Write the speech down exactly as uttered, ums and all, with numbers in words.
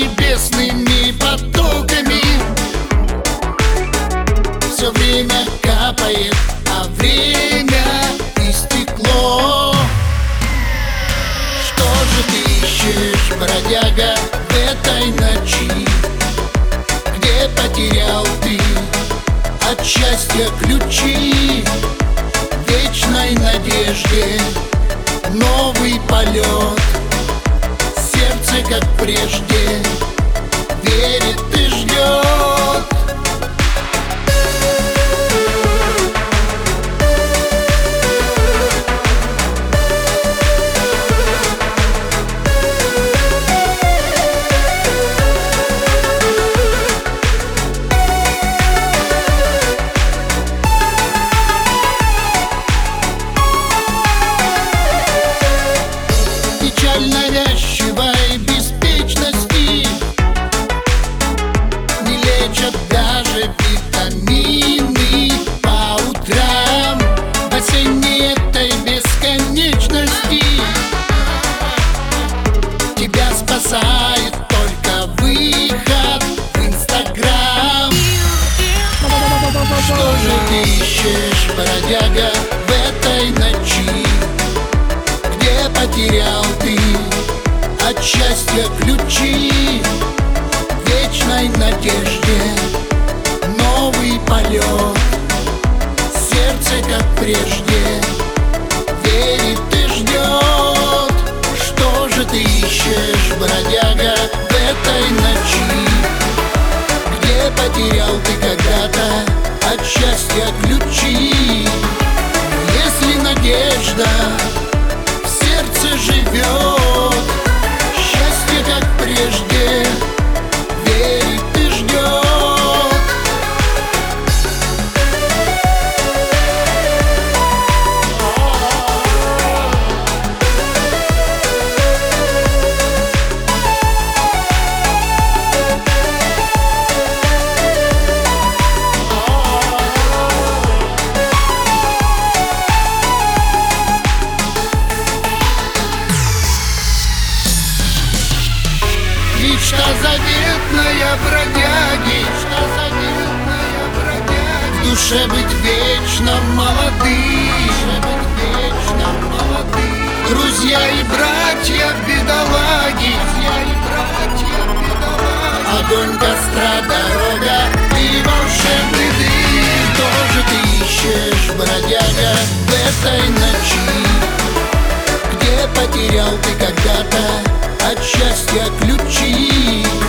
небесными потоками. Все время капает, а время истекло. Что же ты ищешь, бродяга, в этой ночи? Где потерял ты от счастья ключи? В вечной надежде новый полет. Сердце, как прежде, верит и ждет. Навязчивой беспечности не лечат даже витамины по утрам. В осенней этой бесконечности тебя спасает только выход в Инстаграм. Что же ты ищешь, бродяга, в этой ночи? Где потерял ты от счастья ключи? В вечной надежде новый полет. Сердце, как прежде, верит и ждет. Что же ты ищешь, бродяга, в этой ночи? Где потерял ты когда-то от счастья ключи? Если надежда в сердце живет, счастье, как прежде, верит и ждет. Мечта заветная бродяги, в душе быть вечно молодым. Друзья и братья бедолаги, огонь костра, дорога и волшебный дым. Тоже ты ищешь, бродяга, в этой ночи? Где потерял ты когда-то от счастья ключи?